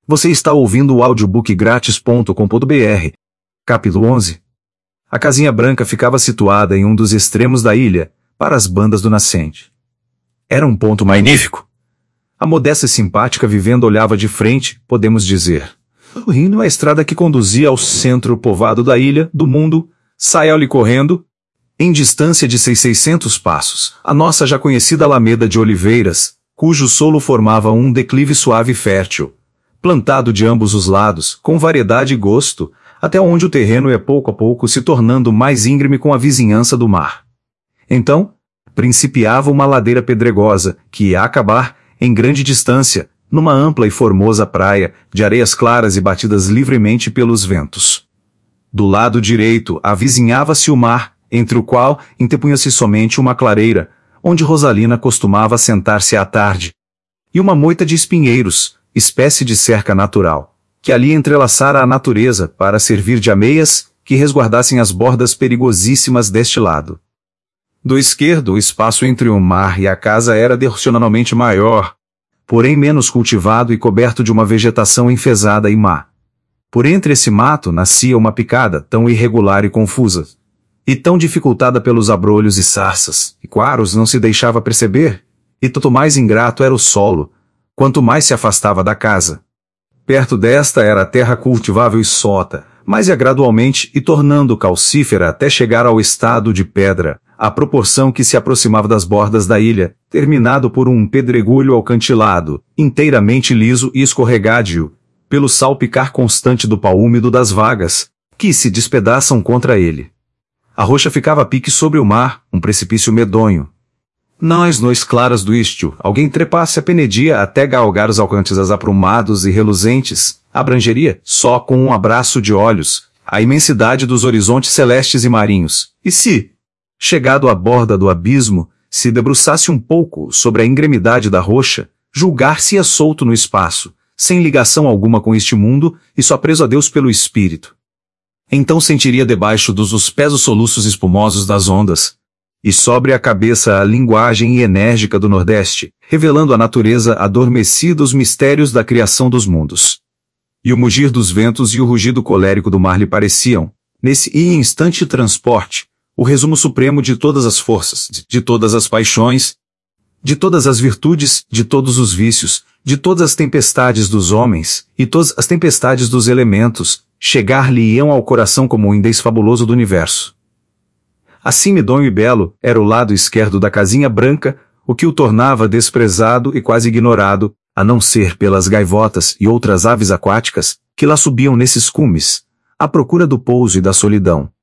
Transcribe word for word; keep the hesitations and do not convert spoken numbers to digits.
Você está ouvindo o audiobook grátis ponto com ponto br. Capítulo onze. A casinha branca ficava situada em um dos extremos da ilha, para as bandas do nascente. Era um ponto magnífico. A modesta e simpática vivenda olhava de frente, podemos dizer. O Rino é a estrada que conduzia ao centro povoado da ilha, do mundo, saia-lhe correndo. Em distância de seiscentos passos, a nossa já conhecida alameda de oliveiras, cujo solo formava um declive suave e fértil, plantado de ambos os lados, com variedade e gosto, até onde o terreno ia pouco a pouco se tornando mais íngreme com a vizinhança do mar. Então, principiava uma ladeira pedregosa, que ia acabar, em grande distância, numa ampla e formosa praia, de areias claras e batidas livremente pelos ventos. Do lado direito avizinhava-se o mar, entre o qual interpunha-se somente uma clareira, onde Rosalina costumava sentar-se à tarde, e uma moita de espinheiros, espécie de cerca natural, que ali entrelaçara a natureza para servir de ameias que resguardassem as bordas perigosíssimas deste lado. Do esquerdo, o espaço entre o mar e a casa era proporcionalmente maior, porém menos cultivado e coberto de uma vegetação enfesada e má. Por entre esse mato nascia uma picada tão irregular e confusa, e tão dificultada pelos abrolhos e sarças, e quaros não se deixava perceber, e tanto mais ingrato era o solo, quanto mais se afastava da casa. Perto desta era a terra cultivável e sota, mas ia gradualmente e tornando calcífera até chegar ao estado de pedra, à proporção que se aproximava das bordas da ilha, terminado por um pedregulho alcantilado, inteiramente liso e escorregadio, pelo salpicar constante do pau úmido das vagas, que se despedaçam contra ele. A rocha ficava a pique sobre o mar, um precipício medonho. Nas noites claras do istio, alguém trepasse a penedia até galgar os alcantes aprumados e reluzentes, abrangeria, só com um abraço de olhos, a imensidade dos horizontes celestes e marinhos, e se, chegado à borda do abismo, se debruçasse um pouco sobre a ingremidade da rocha, julgar-se-ia solto no espaço, sem ligação alguma com este mundo e só preso a Deus pelo espírito. Então sentiria debaixo dos os pés os soluços espumosos das ondas, e sobre a cabeça a linguagem enérgica do Nordeste, revelando à natureza adormecida os mistérios da criação dos mundos. E o mugir dos ventos e o rugido colérico do mar lhe pareciam, nesse instante transporte, o resumo supremo de todas as forças, de, de todas as paixões, de todas as virtudes, de todos os vícios, de todas as tempestades dos homens, e todas as tempestades dos elementos, chegar-lhe-iam ao coração como o index fabuloso do universo. Assim medonho e belo era o lado esquerdo da casinha branca, o que o tornava desprezado e quase ignorado, a não ser pelas gaivotas e outras aves aquáticas, que lá subiam nesses cumes, à procura do pouso e da solidão.